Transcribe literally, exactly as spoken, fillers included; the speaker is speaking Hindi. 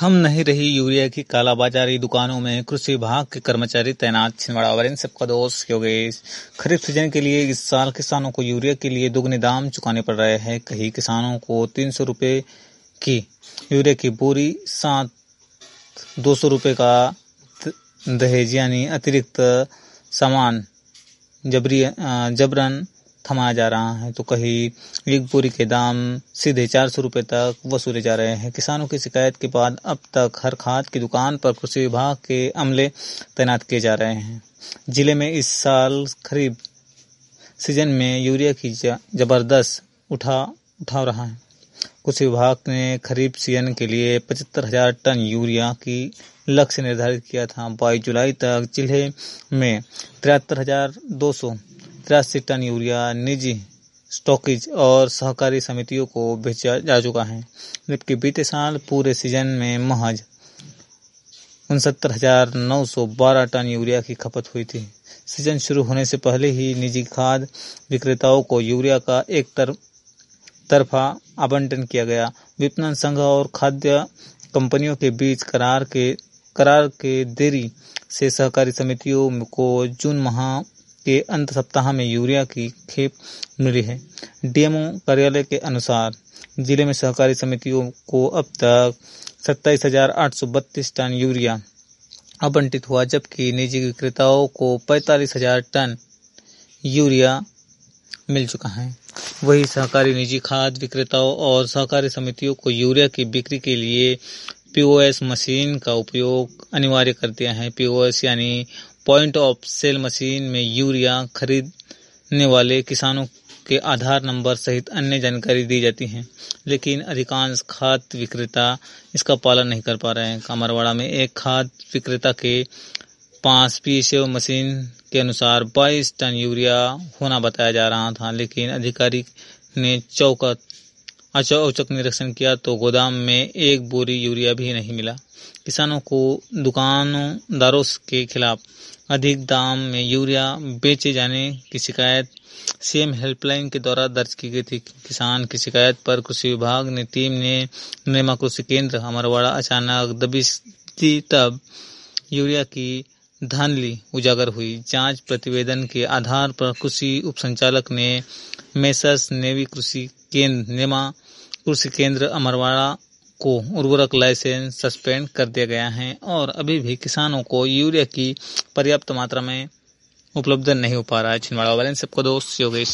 थम नहीं रही यूरिया की कालाबाजारी, दुकानों में कृषि विभाग के कर्मचारी तैनात। छिंदवाड़ा वाले सबका दोस्त योगेश। खरीफ सीजन के लिए इस साल किसानों को यूरिया के लिए दुगने दाम चुकाने पड़ रहे हैं। कई किसानों को तीन सौ रुपये की यूरिया की बोरी साथ दो सौ रुपये का दहेज यानी अतिरिक्त सामान जबरी जबरन थमाया जा रहा है, तो कहीं एक बोरी के दाम सीधे चार सौ रुपये तक वसूले जा रहे हैं। किसानों की शिकायत के बाद अब तक हर खाद की दुकान पर कृषि विभाग के अमले तैनात किए जा रहे हैं। जिले में इस साल खरीफ सीजन में यूरिया की जबरदस्त उठा उठाव रहा है। कृषि विभाग ने खरीफ सीजन के लिए पचहत्तर हजार टन यूरिया की लक्ष्य निर्धारित किया था। बाईस जुलाई तक जिले में तिहत्तर हजार दो सौ तिरासी टन यूरिया निजी स्टॉकेज और सहकारी समितियों को बेचा जा चुका है, जबकि बीते साल पूरे सीजन में महज उनसत्तर हजार नौ सौ बारह टन यूरिया की खपत हुई थी। सीजन शुरू होने से पहले ही निजी खाद विक्रेताओं को यूरिया का एक तर, तरफा आवंटन किया गया। विपणन संघ और खाद्य कंपनियों के बीच करार के करार के देरी से सहकारी समितियों को जून माह के अंत सप्ताह में यूरिया की खेप मिली है। डीएमओ कार्यालय के अनुसार जिले में सहकारी समितियों को अब तक सत्ताईस हजार आठ सौ बत्तीस टन यूरिया आवंटित हुआ, जबकि निजी विक्रेताओं को पैंतालीस हजार टन यूरिया मिल चुका है। वही सहकारी निजी खाद विक्रेताओं और सहकारी समितियों को यूरिया की बिक्री के लिए पीओएस मशीन का उपयोग अनिवार्य कर दिया है। पीओएस यानी पॉइंट ऑफ सेल मशीन में यूरिया खरीदने वाले किसानों के आधार नंबर सहित अन्य जानकारी दी जाती है, लेकिन अधिकांश खाद विक्रेता इसका पालन नहीं कर पा रहे हैं। कामरवाड़ा में एक खाद विक्रेता के पास पीएसओ मशीन के अनुसार बाईस टन यूरिया होना बताया जा रहा था, लेकिन अधिकारी ने चौकत औचक निरीक्षण किया तो गोदाम में एक बोरी यूरिया भी नहीं मिला। किसानों को दुकानदारों के खिलाफ अधिक दाम में यूरिया बेचे जाने की शिकायत सीएम हेल्पलाइन के द्वारा दर्ज की गई थी। किसान की शिकायत पर कृषि विभाग ने टीम ने नेमा कृषि केंद्र अमरवाड़ा अचानक दबिश दी, तब यूरिया की धांधली उजागर हुई। जांच प्रतिवेदन के आधार पर कृषि उपसंचालक ने मेसर्स नेवी कृषि केंद्र नेमा कृषि केंद्र अमरवाड़ा को उर्वरक लाइसेंस सस्पेंड कर दिया गया है और अभी भी किसानों को यूरिया की पर्याप्त मात्रा में उपलब्ध नहीं हो पा रहा है। छिंदवाड़ा वाले सबका दोस्त योगेश।